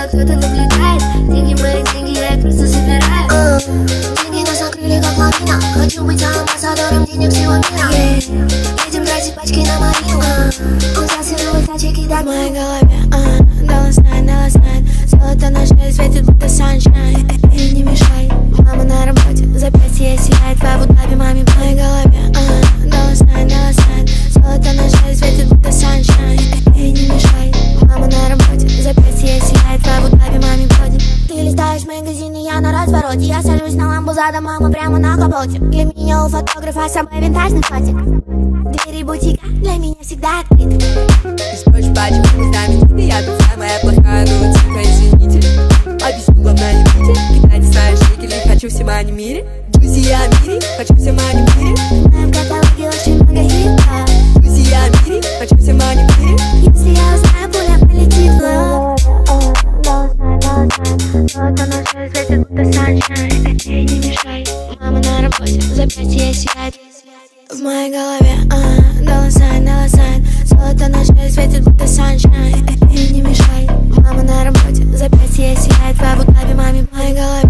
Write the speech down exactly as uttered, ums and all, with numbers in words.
будто кто-то наблюдает. Деньги мои, деньги, я их просто собираю. uh, Деньги нас накрыли как лавина. Хочу быть амбассадором денег всего мира. yeah. Едем тратить пачки на Марину. uh, Он взялся новых тачек и дай в моей голове. uh, Доллар снайд, доллар снайд. Золото на шее светит, будто саншайн. Эй, не мешай, мама на работе. Запястье сияет, в Абу-Даби маме в моей голове. uh, Доллар снайд, доллар снайд. Золото на шее светит, будто саншайн. Эй, не мешай, мама на работе. Запястье сияет, в Абу-Даби маме входит. Ты листаешь магазины, я на развороте. Я сажусь на ламбу задом, мама прямо на капоте. Для меня у фотографа самый винтажный фотик. Двери бутика для меня всегда открыты. Ты спросишь, почему не знаменитый? Я тут самая плохая, ну тихо, извините. Объясню, главное не видите. Кидайте свои шекели, хочу всем о мире. Друзья о мире, хочу всем о мире. В моем каталоге очень много хитов. Друзья о мире, хочу всем о мире. Если я узнаю, пуля полетит в лоб. Золото на шее светит, будто саншайн. Эй, не мешай, мама на работе. Запястье сияет в моей голове. Доллар сайн, доллар сайн. Золото на шее светит, будто саншайн. Эй, не мешай, мама на работе. Запястье сияет в Абу-Даби маме в моей голове.